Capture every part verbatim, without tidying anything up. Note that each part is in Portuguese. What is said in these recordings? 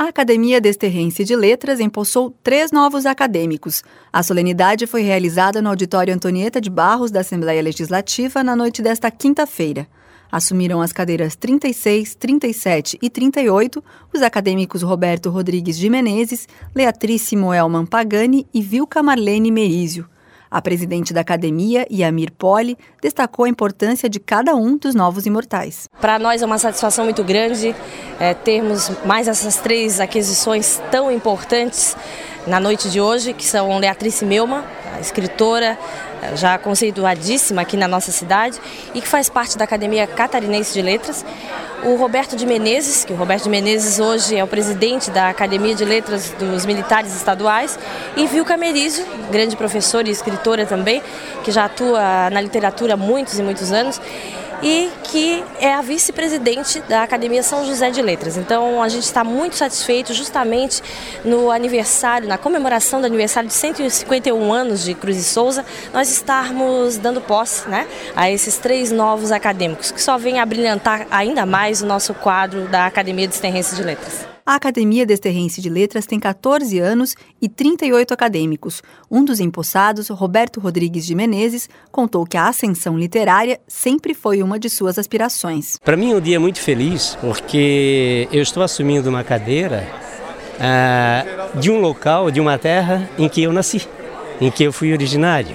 A Academia Desterrense de Letras empossou três novos acadêmicos. A solenidade foi realizada no Auditório Antonieta de Barros da Assembleia Legislativa na noite desta quinta-feira. Assumiram as cadeiras trinta e seis, trinta e sete e trinta e oito os acadêmicos Roberto Rodrigues de Menezes, Leatrice Moelman Pagani e Vilca Marlene Merizio. A presidente da academia, Yamir Poli, destacou a importância de cada um dos novos imortais. Para nós é uma satisfação muito grande é, termos mais essas três aquisições tão importantes na noite de hoje, que são Leatrice Moelman, a escritora já conceituadíssima aqui na nossa cidade e que faz parte da Academia Catarinense de Letras. O Roberto de Menezes, que o Roberto de Menezes hoje é o presidente da Academia de Letras dos Militares Estaduais, e Vilca Merizio, grande professora e escritora também, que já atua na literatura há muitos e muitos anos, e que é a vice-presidente da Academia São José de Letras. Então a gente está muito satisfeito justamente no aniversário, na comemoração do aniversário de cento e cinquenta e um anos de Cruz e Souza, nós estarmos dando posse, né, a esses três novos acadêmicos, que só vêm a brilhantar ainda mais o nosso quadro da Academia Desterrense de Letras. A Academia Desterrense de Letras tem catorze anos e trinta e oito acadêmicos. Um dos empossados, Roberto Rodrigues de Menezes, contou que a ascensão literária sempre foi uma de suas aspirações. Para mim é um dia muito feliz, porque eu estou assumindo uma cadeira ah, de um local, de uma terra em que eu nasci, em que eu fui originário.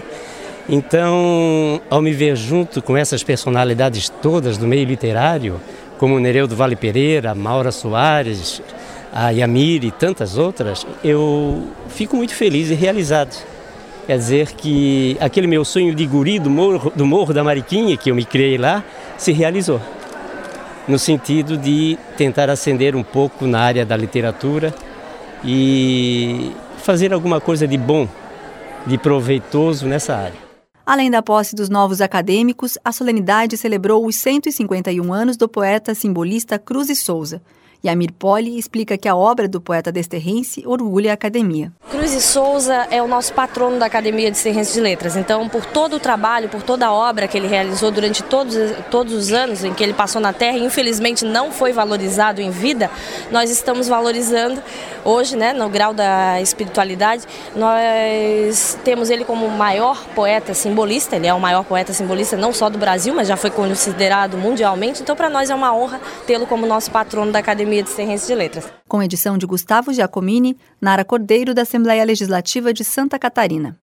Então, ao me ver junto com essas personalidades todas do meio literário, como Nereu do Vale Pereira, Maura Soares, a Yamir e tantas outras, eu fico muito feliz e realizado. Quer dizer que aquele meu sonho de guri do Morro, do Morro da Mariquinha, que eu me criei lá, se realizou. No sentido de tentar ascender um pouco na área da literatura e fazer alguma coisa de bom, de proveitoso nessa área. Além da posse dos novos acadêmicos, a solenidade celebrou os cento e cinquenta e um anos do poeta simbolista Cruz e Souza. Yamir Poli explica que a obra do poeta desterrense orgulha a academia. Cruz e Souza é o nosso patrono da Academia Desterrense de Letras. Então, por todo o trabalho, por toda a obra que ele realizou durante todos, todos os anos em que ele passou na Terra e infelizmente não foi valorizado em vida, nós estamos valorizando hoje, né, no grau da espiritualidade. Nós temos ele como o maior poeta simbolista, ele é o maior poeta simbolista não só do Brasil, mas já foi considerado mundialmente. Então, para nós é uma honra tê-lo como nosso patrono da Academia Desterrense de Letras. Com edição de Gustavo Giacomini, Nara Cordeiro, da Assembleia Legislativa de Santa Catarina.